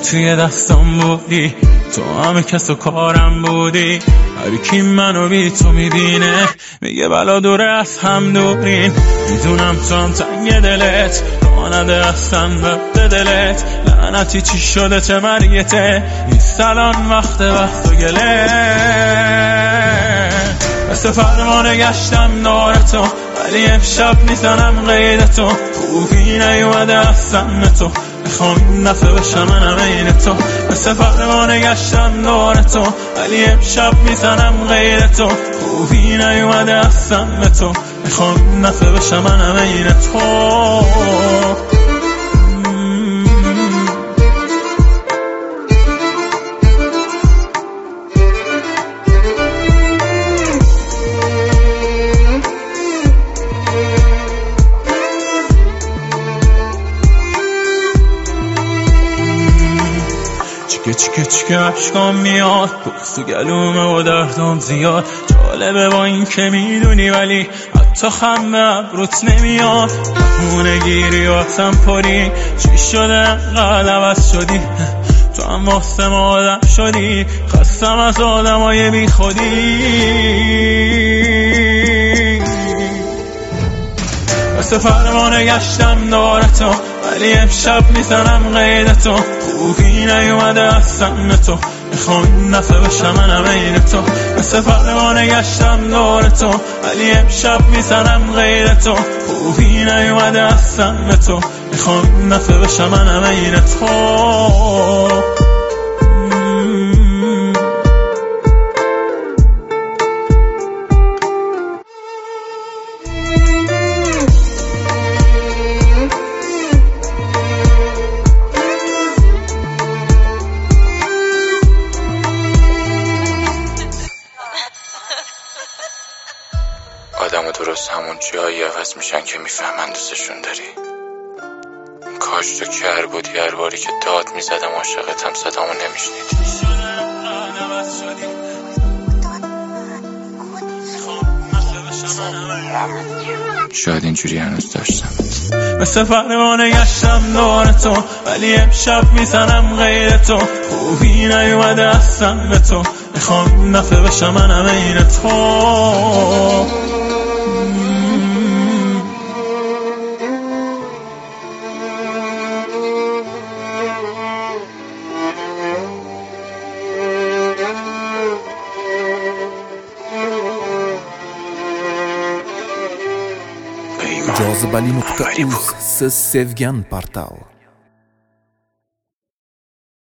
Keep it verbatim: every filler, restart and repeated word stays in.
توی دستم بودی، تو همه کس و کارم بودی. هر کی منو بی تو میبینه میگه بلا دوره از هم دورین. میدونم تو هم تنگ دلت رانده هستن به دلت، لعنتی چی شده چه مریته نیست الان وقت وقت و گله. مثل فرمانه گشتم دارتو ولی امشب میزنم قیدتو، خوبی نیومده هستم تو میخوام این دفعه بشم منم این تو. مثل فرمانه گشتم دارتو ولی امشب میزنم غیرتو، خوبی نیومده هستم تو میخوام این دفعه بشم منم این تو. چیکه چیکه چیکه عشقام میاد بغض و گلومه و دردم زیاد. جالبه با این که میدونی ولی حتی خم به ابروت نمیاد. بهونه گیری و آتم پری چی شده انقدر عوض شدی، تو هم واسه ما آدم شدی. خستم از آدم های بی خودی. مثل فرمانه گشتم دارتو ولی امشب میزنم قیدتو، خوبی نیومده هستم تو میخوام این دفعه بشم منم این تو. مثل فرمانه گشتم دارتو ولی امشب میزنم قیدتو، خوبی نیومده هستم تو میخوام این دفعه بشم منم این تو. آدم و درست همون جایی عوض میشن که میفهمن دوستشون داری. کاش تو کر بودی هر باری که داد میزدم عاشقتم صدامو نمیشنیدی. شاید اینجوری هنوز داشتم. مثل فرمانه گشتم دارتو ولی امشب میزنم غیرتو، خوبی نیومده هستم به تو میخوام این دفعه بشم منم این تو. jozibali nuqta uz siz sevgan portal.